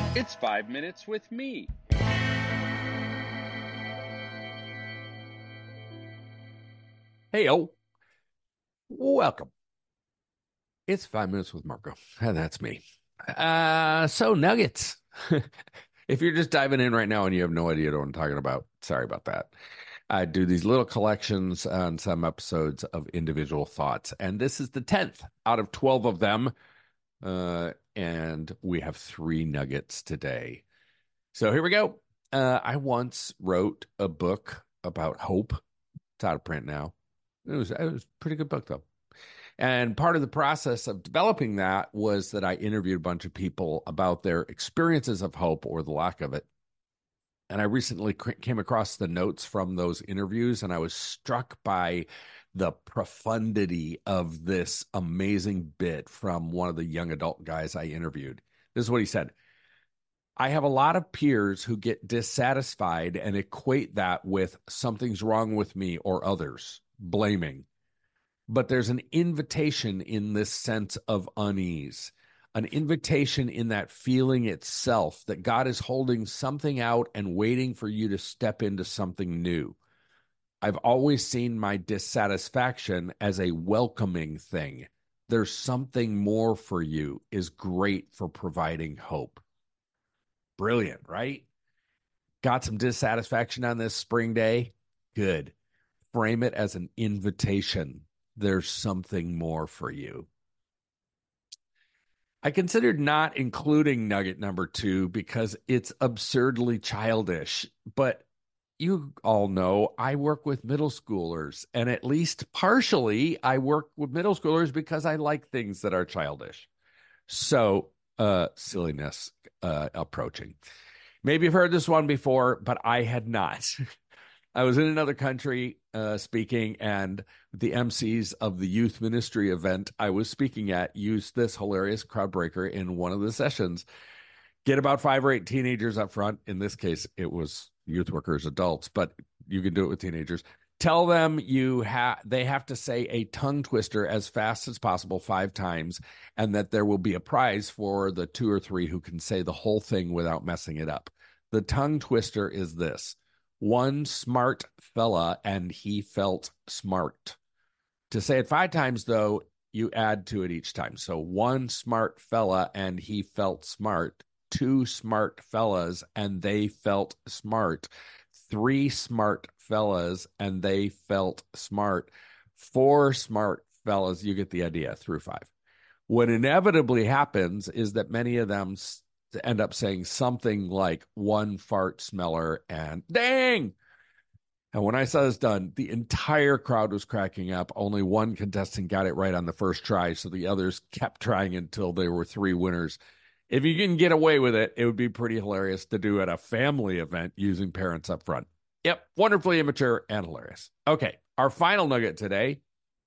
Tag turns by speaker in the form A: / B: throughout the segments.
A: It's 5 minutes with me.
B: Hey, welcome. It's 5 minutes with Marco, and that's me. So nuggets. If you're just diving in right now and you have no idea what I'm talking about, sorry about that. I do these little collections on some episodes of individual thoughts, and this is the 10th out of 12 of them. And we have three nuggets today. So here we go. I once wrote a book about hope. It's out of print now. It was a pretty good book, though. And part of the process of developing that was that I interviewed a bunch of people about their experiences of hope or the lack of it. And I recently came across the notes from those interviews, and I was struck by the profundity of this amazing bit from one of the young adult guys I interviewed. This is what he said. I have a lot of peers who get dissatisfied and equate that with something's wrong with me or others, blaming. But there's an invitation in this sense of unease, an invitation in that feeling itself that God is holding something out and waiting for you to step into something new. I've always seen my dissatisfaction as a welcoming thing. There's something more for you is great for providing hope. Brilliant, right? Got some dissatisfaction on this spring day? Good. Frame it as an invitation. There's something more for you. I considered not including nugget number two because it's absurdly childish. But you all know I work with middle schoolers, and at least partially I work with middle schoolers because I like things that are childish. So, silliness approaching. Maybe you've heard this one before, but I had not. I was in another country speaking, and the MCs of the youth ministry event I was speaking at used this hilarious crowd breaker in one of the sessions. Get about 5 or 8 teenagers up front. In this case, it was youth workers, adults, but you can do it with teenagers. Tell them they have to say a tongue twister as fast as possible 5 times, and that there will be a prize for the 2 or 3 who can say the whole thing without messing it up. The tongue twister is this: one smart fella and he felt smart. To say it 5 times, though, you add to it each time. So one smart fella and he felt smart. 2 smart fellas and they felt smart. 3 smart fellas and they felt smart. 4 smart fellas, you get the idea, through 5. What inevitably happens is that many of them end up saying something like one fart smeller and dang. And when I saw this done, the entire crowd was cracking up. Only one contestant got it right on the first try, so the others kept trying until there were 3 winners. If you can get away with it, it would be pretty hilarious to do at a family event using parents up front. Yep, wonderfully immature and hilarious. Okay, our final nugget today.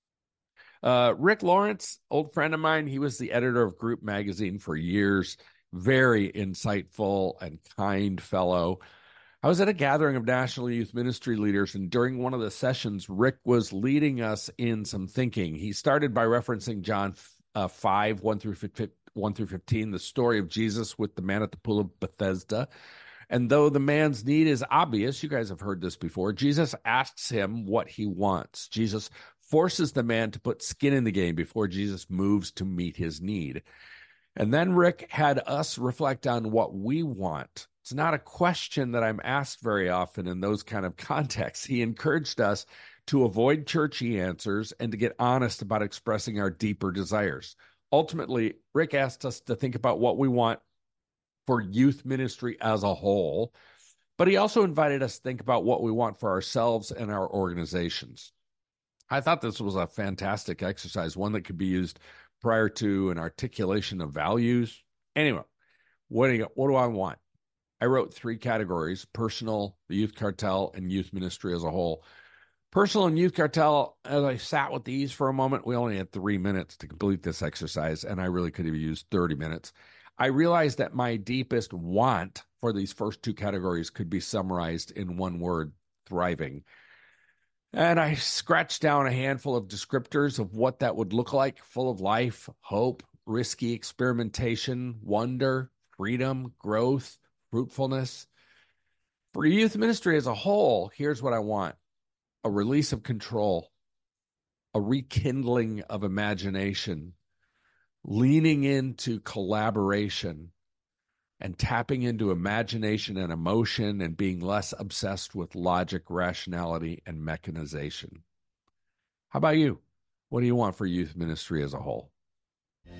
B: Rick Lawrence, old friend of mine, he was the editor of Group Magazine for years. Very insightful and kind fellow. I was at a gathering of National Youth Ministry leaders, and during one of the sessions, Rick was leading us in some thinking. He started by referencing John 5, 1 through 15, the story of Jesus with the man at the pool of Bethesda. And though the man's need is obvious, you guys have heard this before, Jesus asks him what he wants. Jesus forces the man to put skin in the game before Jesus moves to meet his need. And then Rick had us reflect on what we want. It's not a question that I'm asked very often in those kind of contexts. He encouraged us to avoid churchy answers and to get honest about expressing our deeper desires. Ultimately, Rick asked us to think about what we want for youth ministry as a whole, but he also invited us to think about what we want for ourselves and our organizations. I thought this was a fantastic exercise, one that could be used prior to an articulation of values. Anyway, what do I want? I wrote 3 categories: personal, the youth cartel, and youth ministry as a whole. Personal and youth cartel, as I sat with these for a moment, we only had 3 minutes to complete this exercise, and I really could have used 30 minutes. I realized that my deepest want for these first 2 categories could be summarized in one word: thriving. And I scratched down a handful of descriptors of what that would look like: full of life, hope, risky experimentation, wonder, freedom, growth, fruitfulness. For youth ministry as a whole, here's what I want: a release of control, a rekindling of imagination, leaning into collaboration, and tapping into imagination and emotion and being less obsessed with logic, rationality, and mechanization. How about you? What do you want for youth ministry as a whole?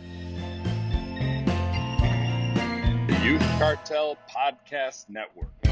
A: The Youth Cartel Podcast Network.